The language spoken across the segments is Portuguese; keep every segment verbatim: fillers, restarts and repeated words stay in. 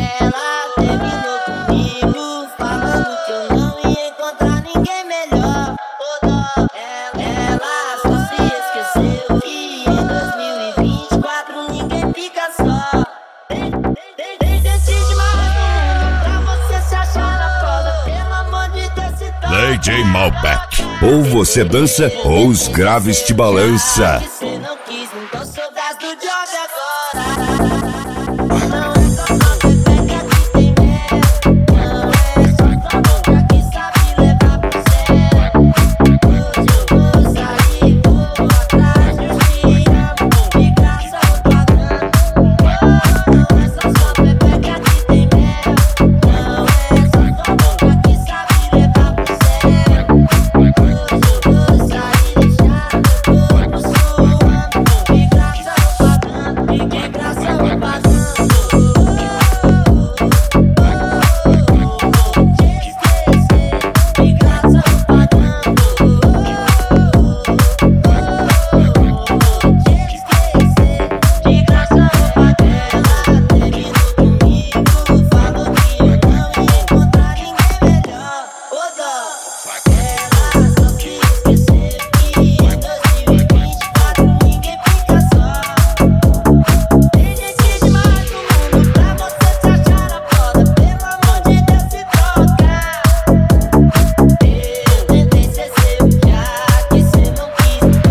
Ela terminou comigo, falando que eu não ia encontrar ninguém melhor. Ô dó, ela, ela só se esqueceu que em dois mil e vinte e quatro ninguém fica só. Tem, tem, tem gente demais no mundo pra você se achar na foda. Pelo amor de Deus, se toca. D J Malbec. Ou você dança ou os graves te balança. Você não quis, então sou gás do job agora. Não é só uma pepeca que tem mel. Não é só tua boca que sabe levar pro céu. Hoje eu vou sair, vou atrás dos que amam, de graça ou pagando. Não é só sua pepeca que tem mel. Não é só tua boca que sabe levar pro céu. Hoje eu vou sair, deixar meu corpo suando, de graça ou pagando, de graça ou pagando.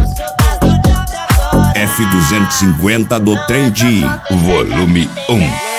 F duzentos e cinquenta do Trend, volume um.